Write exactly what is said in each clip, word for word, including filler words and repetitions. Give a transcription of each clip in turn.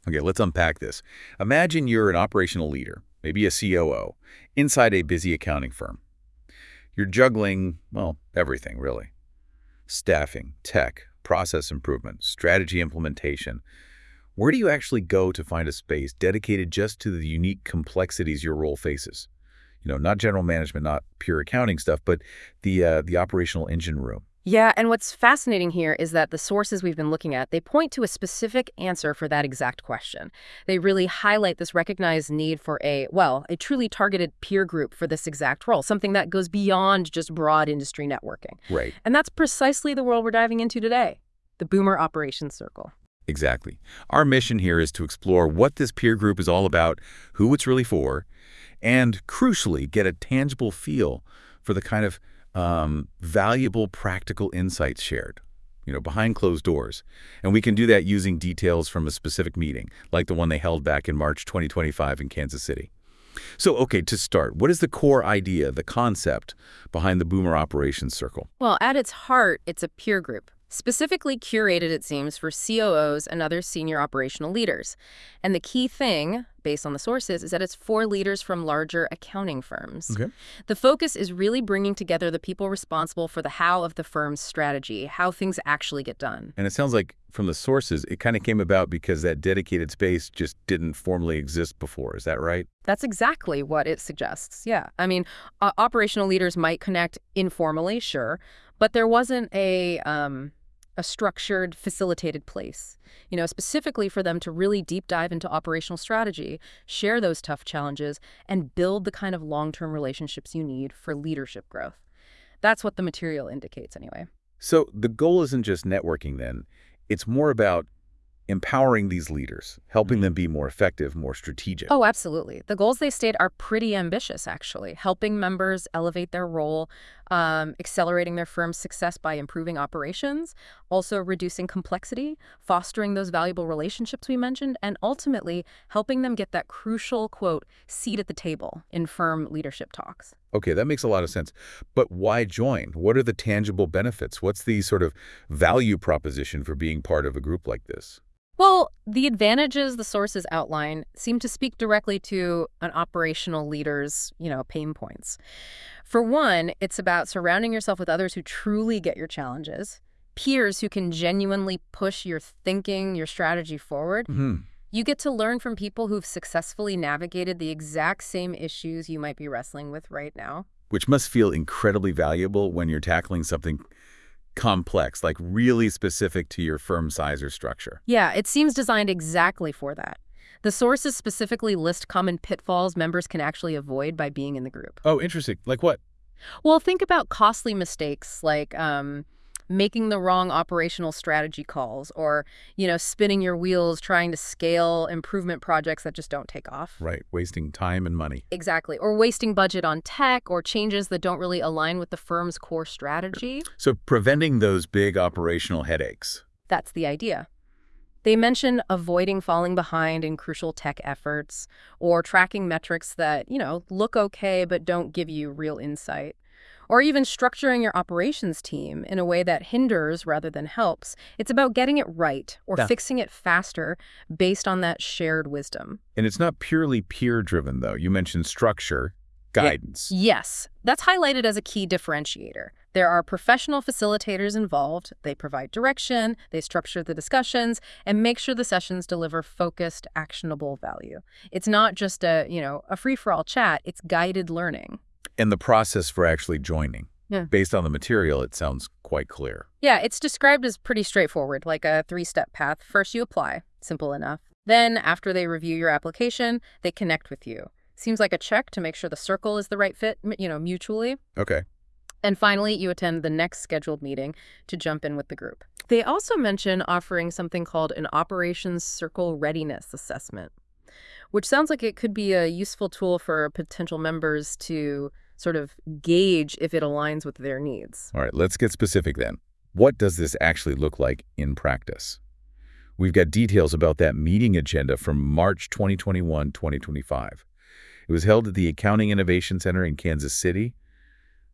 Okay, let's unpack this. Imagine you're an operational leader, maybe a C O O, inside a busy accounting firm. You're juggling, well, everything, really. Staffing, tech, process improvement, strategy implementation. Where do you actually go to find a space dedicated just to the unique complexities your role faces? You know, not general management, not pure accounting stuff, but the uh, the operational engine room. Yeah, and what's fascinating here is that the sources we've been looking at, they point to a specific answer for that exact question. They really highlight this recognized need for a, well, a truly targeted peer group for this exact role, something that goes beyond just broad industry networking. Right. And that's precisely the world we're diving into today, the Boomer Operations Circle. Exactly. Our mission here is to explore what this peer group is all about, who it's really for, and crucially, get a tangible feel for the kind of um, valuable, practical insights shared, you know, behind closed doors. And we can do that using details from a specific meeting, like the one they held back in March twenty twenty-five in Kansas City. So, okay, to start, what is the core idea, the concept behind the Boomer Operations Circle? Well, at its heart, it's a peer group. Specifically curated, it seems, for C O Os and other senior operational leaders. And the key thing, based on the sources, is that it's for leaders from larger accounting firms. Okay. The focus is really bringing together the people responsible for the how of the firm's strategy, how things actually get done. And it sounds like from the sources, it kind of came about because that dedicated space just didn't formally exist before. Is that right? That's exactly what it suggests, yeah. I mean, uh, operational leaders might connect informally, sure, but there wasn't a... Um, a structured, facilitated place, you know, specifically for them to really deep dive into operational strategy, share those tough challenges, and build the kind of long-term relationships you need for leadership growth. That's what the material indicates anyway. So the goal isn't just networking then. It's more about empowering these leaders, helping them be more effective, more strategic. Oh, absolutely. The goals they state are pretty ambitious, actually. Helping members elevate their role, um, accelerating their firm's success by improving operations, also reducing complexity, fostering those valuable relationships we mentioned, and ultimately helping them get that crucial, quote, seat at the table in firm leadership talks. Okay, that makes a lot of sense. But why join? What are the tangible benefits? What's the sort of value proposition for being part of a group like this? Well, the advantages the sources outline seem to speak directly to an operational leader's, you know, pain points. For one, it's about surrounding yourself with others who truly get your challenges, peers who can genuinely push your thinking, your strategy forward. Mm-hmm. You get to learn from people who've successfully navigated the exact same issues you might be wrestling with right now. Which must feel incredibly valuable when you're tackling something complex, like really specific to your firm size or structure. Yeah, it seems designed exactly for that. The sources specifically list common pitfalls members can actually avoid by being in the group. Oh, interesting. Like what? Well, think about costly mistakes like um, making the wrong operational strategy calls or, you know, spinning your wheels trying to scale improvement projects that just don't take off. Right, wasting time and money. Exactly. Or wasting budget on tech or changes that don't really align with the firm's core strategy. So preventing those big operational headaches. That's the idea. They mention avoiding falling behind in crucial tech efforts or tracking metrics that, you know, look okay but don't give you real insight. Or even structuring your operations team in a way that hinders rather than helps. It's about getting it right or Yeah. fixing it faster based on that shared wisdom. And it's not purely peer-driven, though. You mentioned structure, guidance. Yes, that's highlighted as a key differentiator. There are professional facilitators involved. They provide direction, they structure the discussions, and make sure the sessions deliver focused, actionable value. It's not just a, you know, a free-for-all chat, it's guided learning. And the process for actually joining. Yeah. Based on the material, it sounds quite clear. Yeah, it's described as pretty straightforward, like a three-step path. First, you apply. Simple enough. Then, after they review your application, they connect with you. Seems like a check to make sure the circle is the right fit, you know, mutually. Okay. And finally, you attend the next scheduled meeting to jump in with the group. They also mention offering something called an Operations Circle Readiness Assessment, which sounds like it could be a useful tool for potential members to sort of gauge if it aligns with their needs. All right, let's get specific then. What does this actually look like in practice? We've got details about that meeting agenda from March twenty twenty-one to twenty twenty-five. It was held at the Accounting Innovation Center in Kansas City.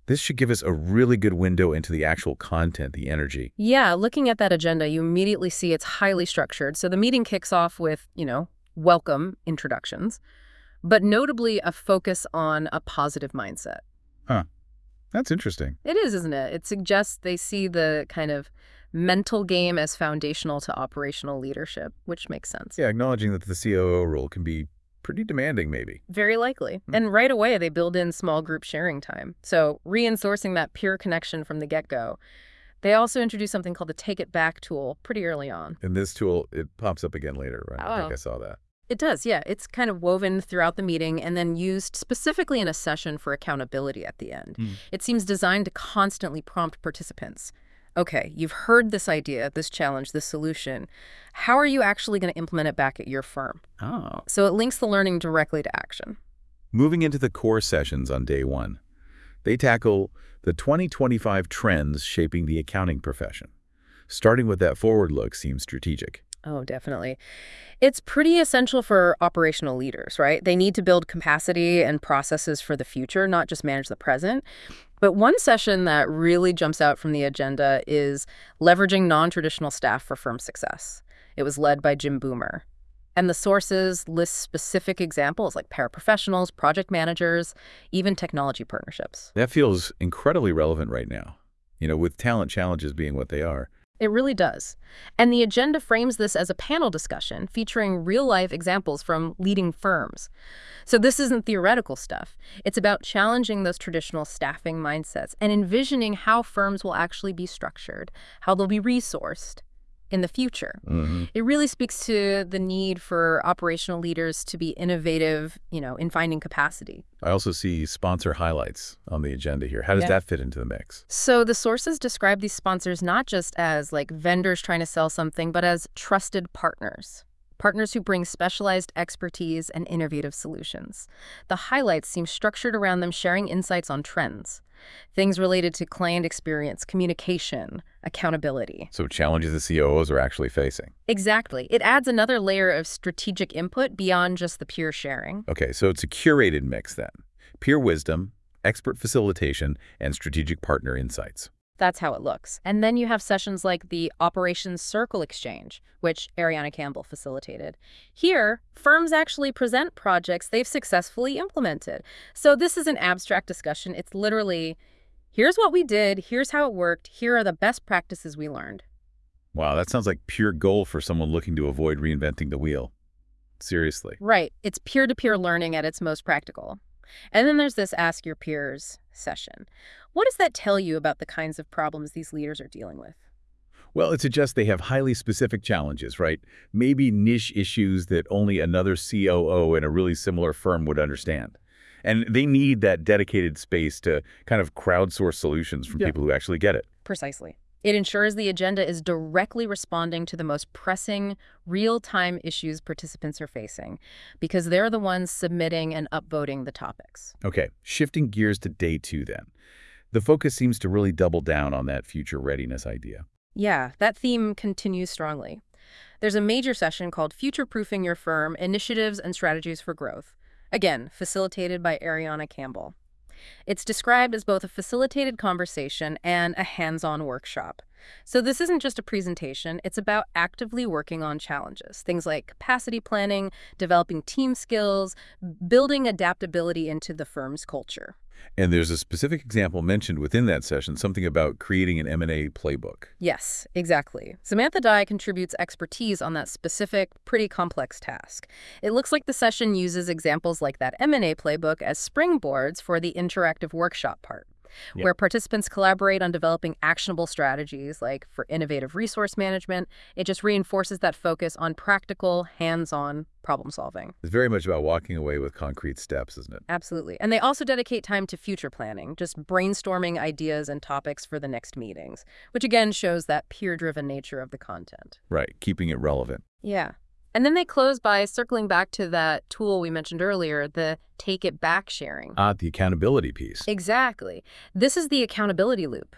This should give us a really good window into the actual content, the energy. Yeah, looking at that agenda, you immediately see it's highly structured. So the meeting kicks off with, you know, welcome introductions, but notably a focus on a positive mindset. Huh. That's interesting. It is, isn't it? It suggests they see the kind of mental game as foundational to operational leadership, which makes sense. Yeah, acknowledging that the C O O role can be pretty demanding, maybe. Very likely. Hmm. And right away, they build in small group sharing time. So reinforcing that peer connection from the get-go. They also introduce something called the Take It Back tool pretty early on. And this tool, it pops up again later, right? I think Oh. I saw that. It does, yeah. It's kind of woven throughout the meeting and then used specifically in a session for accountability at the end. Hmm. It seems designed to constantly prompt participants. Okay, you've heard this idea, this challenge, this solution. How are you actually going to implement it back at your firm? Oh. So it links the learning directly to action. Moving into the core sessions on day one, they tackle the twenty twenty-five trends shaping the accounting profession. Starting with that forward look seems strategic. Oh, definitely. It's pretty essential for operational leaders, right? They need to build capacity and processes for the future, not just manage the present. But one session that really jumps out from the agenda is leveraging non-traditional staff for firm success. It was led by Jim Boomer. And the sources list specific examples like paraprofessionals, project managers, even technology partnerships. That feels incredibly relevant right now, you know, with talent challenges being what they are. It really does. And the agenda frames this as a panel discussion featuring real-life examples from leading firms. So this isn't theoretical stuff. It's about challenging those traditional staffing mindsets and envisioning how firms will actually be structured, how they'll be resourced in the future. Mm-hmm. It really speaks to the need for operational leaders to be innovative, you know, in finding capacity. I also see sponsor highlights on the agenda here. How does Yeah. that fit into the mix? So the sources describe these sponsors not just as like vendors trying to sell something, but as trusted partners. Partners who bring specialized expertise and innovative solutions. The highlights seem structured around them sharing insights on trends, things related to client experience, communication, accountability. So challenges the C O Os are actually facing. Exactly. It adds another layer of strategic input beyond just the pure sharing. Okay, so it's a curated mix then. Peer wisdom, expert facilitation, and strategic partner insights. That's how it looks. And then you have sessions like the Operations Circle Exchange, which Ariana Campbell facilitated. Here, firms actually present projects they've successfully implemented. So this is an abstract discussion. It's literally, here's what we did, here's how it worked, here are the best practices we learned. Wow, that sounds like pure gold for someone looking to avoid reinventing the wheel. Seriously. Right. It's peer-to-peer learning at its most practical. And then there's this Ask Your Peers session. What does that tell you about the kinds of problems these leaders are dealing with? Well, it suggests they have highly specific challenges, right? Maybe niche issues that only another C O O in a really similar firm would understand. And they need that dedicated space to kind of crowdsource solutions from Yeah. people who actually get it. Precisely. It ensures the agenda is directly responding to the most pressing, real-time issues participants are facing, because they're the ones submitting and upvoting the topics. Okay, shifting gears to day two then. The focus seems to really double down on that future readiness idea. Yeah, that theme continues strongly. There's a major session called Future-Proofing Your Firm, Initiatives and Strategies for Growth. Again, facilitated by Ariana Campbell. It's described as both a facilitated conversation and a hands-on workshop. So this isn't just a presentation, it's about actively working on challenges. Things like capacity planning, developing team skills, building adaptability into the firm's culture. And there's a specific example mentioned within that session, something about creating an M and A playbook. Yes, exactly. Samantha Dye contributes expertise on that specific, pretty complex task. It looks like the session uses examples like that M and A playbook as springboards for the interactive workshop part, Yeah. where participants collaborate on developing actionable strategies like for innovative resource management. It just reinforces that focus on practical, hands-on problem solving. It's very much about walking away with concrete steps, isn't it? Absolutely. And they also dedicate time to future planning, just brainstorming ideas and topics for the next meetings, which again shows that peer-driven nature of the content. Right, keeping it relevant. Yeah. And then they close by circling back to that tool we mentioned earlier, the Take It Back sharing. Ah, the accountability piece. Exactly. This is the accountability loop.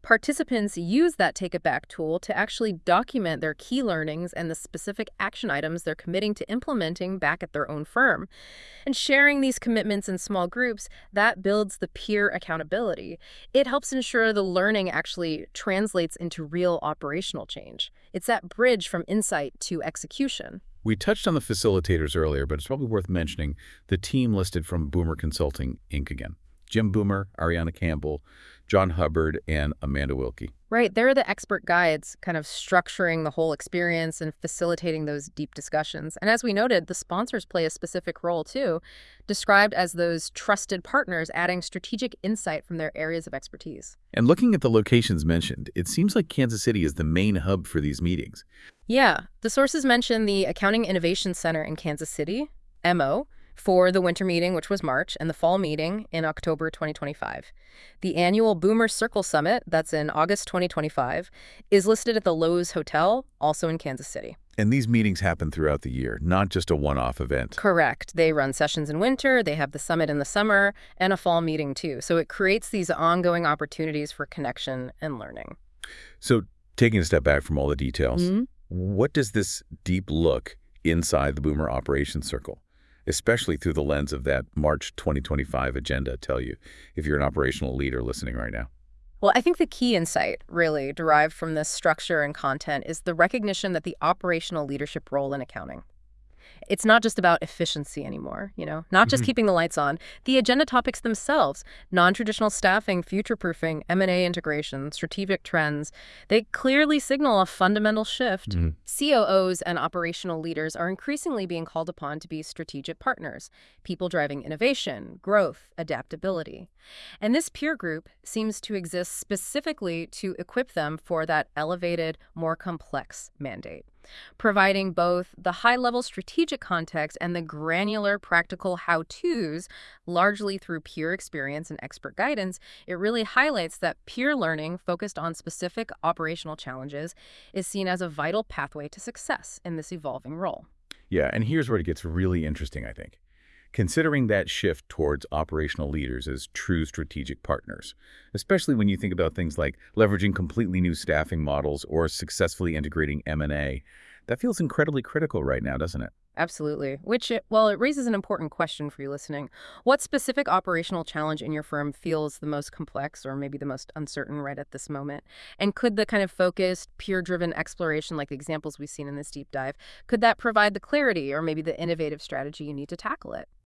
Participants use that Take It Back tool to actually document their key learnings and the specific action items they're committing to implementing back at their own firm. And sharing these commitments in small groups, that builds the peer accountability. It helps ensure the learning actually translates into real operational change. It's that bridge from insight to execution. We touched on the facilitators earlier, but it's probably worth mentioning the team listed from Boomer Consulting, Incorporated again. Jim Boomer, Ariana Campbell, John Hubbard, and Amanda Wilkie. Right, they're the expert guides, kind of structuring the whole experience and facilitating those deep discussions. And as we noted, the sponsors play a specific role too, described as those trusted partners adding strategic insight from their areas of expertise. And looking at the locations mentioned, it seems like Kansas City is the main hub for these meetings. Yeah, the sources mention the Accounting Innovation Center in Kansas City, M O, for the winter meeting, which was March, and the fall meeting in October twenty twenty-five. The annual Boomer Circle Summit, that's in August twenty twenty-five, is listed at the Lowe's Hotel, also in Kansas City. And these meetings happen throughout the year, not just a one-off event. Correct. They run sessions in winter, they have the summit in the summer, and a fall meeting too. So it creates these ongoing opportunities for connection and learning. So taking a step back from all the details, Mm-hmm. what does this deep look inside the Boomer Operations Circle, especially through the lens of that March twenty twenty-five agenda, tell you, if you're an operational leader listening right now? Well, I think the key insight, really, derived from this structure and content is the recognition that the operational leadership role in accounting. It's not just about efficiency anymore, you know, not just Mhm. keeping the lights on. The agenda topics themselves, non-traditional staffing, future-proofing, M and A integration, strategic trends, they clearly signal a fundamental shift. Mhm. C O Os and operational leaders are increasingly being called upon to be strategic partners, people driving innovation, growth, adaptability. And this peer group seems to exist specifically to equip them for that elevated, more complex mandate, providing both the high-level strategic context and the granular practical how-tos, largely through peer experience and expert guidance. It really highlights that peer learning focused on specific operational challenges is seen as a vital pathway to success in this evolving role. Yeah, and here's where it gets really interesting, I think. Considering that shift towards operational leaders as true strategic partners, especially when you think about things like leveraging completely new staffing models or successfully integrating M and A, that feels incredibly critical right now, doesn't it? Absolutely. Which, it, well, it raises an important question for you listening. What specific operational challenge in your firm feels the most complex or maybe the most uncertain right at this moment? And could the kind of focused, peer-driven exploration, like the examples we've seen in this deep dive, could that provide the clarity or maybe the innovative strategy you need to tackle it?